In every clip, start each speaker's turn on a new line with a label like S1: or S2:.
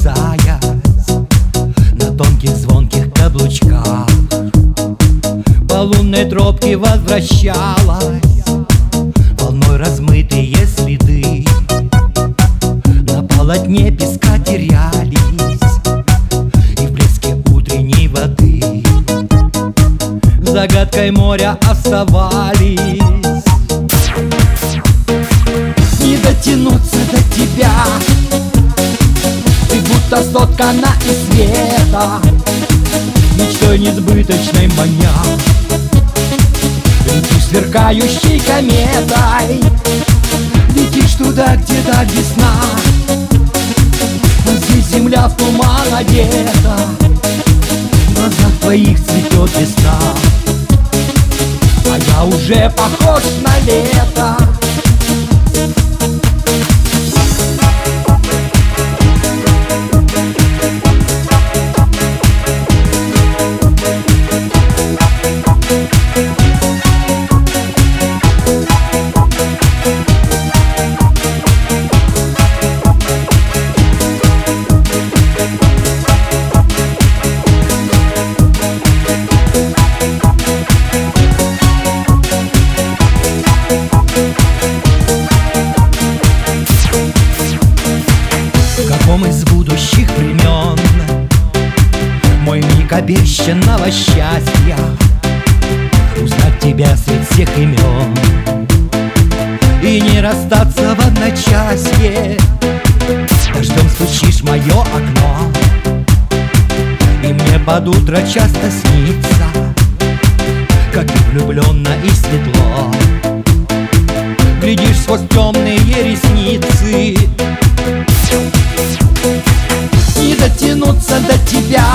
S1: касаясь на тонких звонких каблучках, по лунной тропке возвращалась, волной размытые следы на полотне песка терялись, и в блеске утренней воды загадкой моря оставались. Не дотянуться до тебя, ты будто соткана из света, мечтой несбыточной маня. Летишь сверкающей кометой, летишь туда, где даль весна, а здесь земля в туман одета, в глазах твоих цветет весна, а я уже похож на лето. Из будущих времен мой миг обещанного счастья, узнать тебя среди всех имен и не расстаться в одночасье. Дождем стучишь в мое окно, и мне под утро часто снится, как и влюбленно и светло. Глядишь сквозь темные ресницы, не дотянуться до тебя,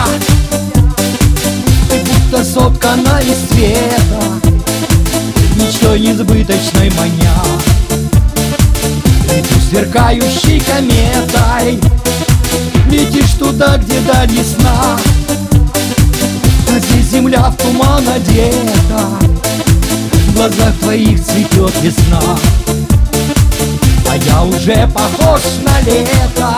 S1: ты будто соткана из света, мечтой несбыточной маня. Летишь сверкающей кометой, летишь туда, где даль ясна, а здесь земля в туман одета, в глазах твоих цветет весна, а я уже похож на лето.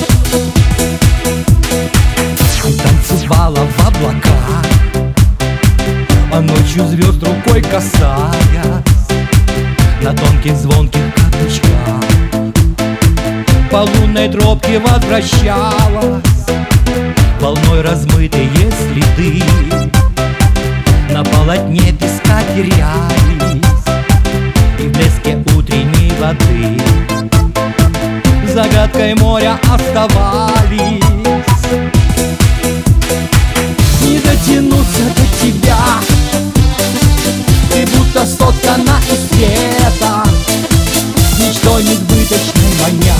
S1: Танцевала в облаках, а ночью звезд рукой касаясь на тонких звонких каблучках, по лунной тропке возвращалась, волной размытые следы на полотне песка терялись, и в блеске утренней воды загадкой моря оставались. Не дотянуться до тебя, ты будто соткана из света, мечтой несбыточной маня.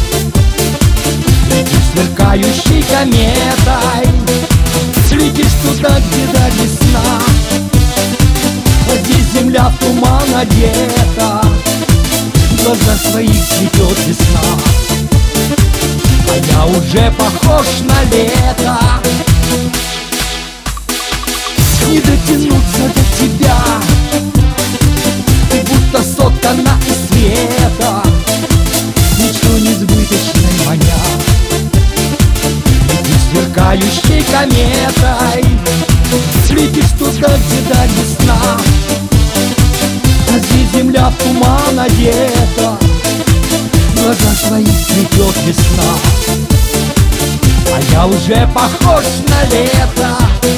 S1: Летишь сверкающей кометой, летишь туда, где даль весна, а здесь земля в туман одета, в глазах твоих цветет весна, а я уже похож на лето. Не дотянуться до тебя, ты будто соткана из света, мечтой несбыточной маня. Летишь сверкающей кометой, летишь туда, где даль весна, а здесь земля в туман одета, в глазах твоих цветет весна, а я уже похож на лето.